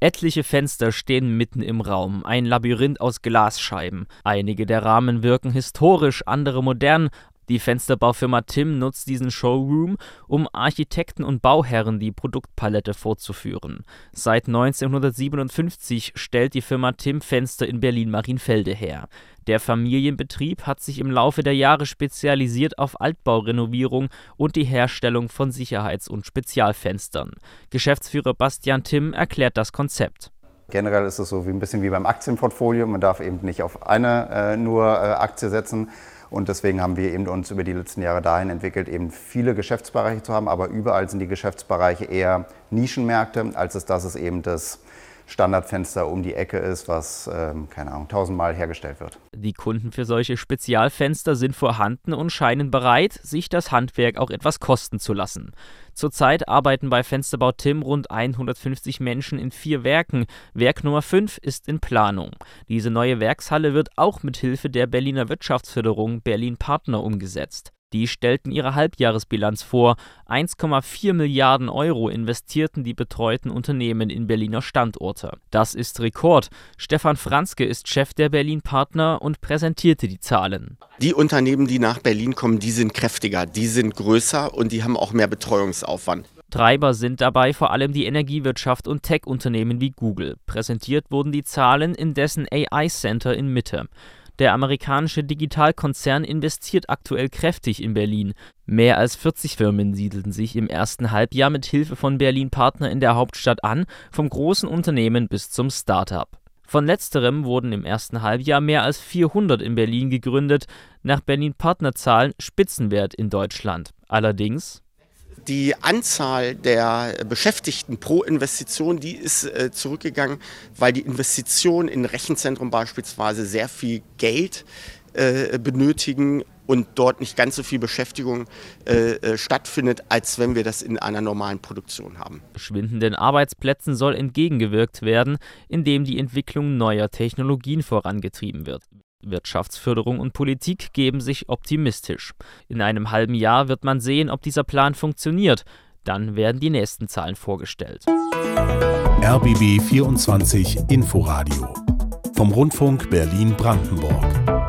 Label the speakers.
Speaker 1: Etliche Fenster stehen mitten im Raum, ein Labyrinth aus Glasscheiben. Einige der Rahmen wirken historisch, andere modern. Die Fensterbaufirma Timm nutzt diesen Showroom, um Architekten und Bauherren die Produktpalette vorzuführen. Seit 1957 stellt die Firma Timm Fenster in Berlin-Marienfelde her. Der Familienbetrieb hat sich im Laufe der Jahre spezialisiert auf Altbaurenovierung und die Herstellung von Sicherheits- und Spezialfenstern. Geschäftsführer Bastian Timm erklärt das Konzept.
Speaker 2: Generell ist es so ein bisschen wie beim Aktienportfolio. Man darf eben nicht auf eine Aktie setzen. Und deswegen haben wir eben uns über die letzten Jahre dahin entwickelt, eben viele Geschäftsbereiche zu haben. Aber überall sind die Geschäftsbereiche eher Nischenmärkte, als dass es eben das Standardfenster um die Ecke ist, was, 1000-mal hergestellt wird.
Speaker 1: Die Kunden für solche Spezialfenster sind vorhanden und scheinen bereit, sich das Handwerk auch etwas kosten zu lassen. Zurzeit arbeiten bei Fensterbau Timm rund 150 Menschen in 4 Werken. Werk Nummer 5 ist in Planung. Diese neue Werkshalle wird auch mit Hilfe der Berliner Wirtschaftsförderung Berlin Partner umgesetzt. Die stellten ihre Halbjahresbilanz vor. 1,4 Milliarden Euro investierten die betreuten Unternehmen in Berliner Standorte. Das ist Rekord. Stefan Franzke ist Chef der Berlin Partner und präsentierte die Zahlen.
Speaker 3: Die Unternehmen, die nach Berlin kommen, die sind kräftiger, die sind größer und die haben auch mehr Betreuungsaufwand.
Speaker 1: Treiber sind dabei vor allem die Energiewirtschaft und Tech-Unternehmen wie Google. Präsentiert wurden die Zahlen in dessen AI-Center in Mitte. Der amerikanische Digitalkonzern investiert aktuell kräftig in Berlin. Mehr als 40 Firmen siedelten sich im ersten Halbjahr mit Hilfe von Berlin Partner in der Hauptstadt an, vom großen Unternehmen bis zum Start-up. Von letzterem wurden im ersten Halbjahr mehr als 400 in Berlin gegründet, nach Berlin Partnerzahlen Spitzenwert in Deutschland. Allerdings:
Speaker 3: Die Anzahl der Beschäftigten pro Investition, die ist zurückgegangen, weil die Investitionen in Rechenzentren beispielsweise sehr viel Geld benötigen und dort nicht ganz so viel Beschäftigung stattfindet, als wenn wir das in einer normalen Produktion haben.
Speaker 1: Schwindenden Arbeitsplätzen soll entgegengewirkt werden, indem die Entwicklung neuer Technologien vorangetrieben wird. Wirtschaftsförderung und Politik geben sich optimistisch. In einem halben Jahr wird man sehen, ob dieser Plan funktioniert. Dann werden die nächsten Zahlen vorgestellt.
Speaker 4: RBB 24 Inforadio vom Rundfunk Berlin-Brandenburg.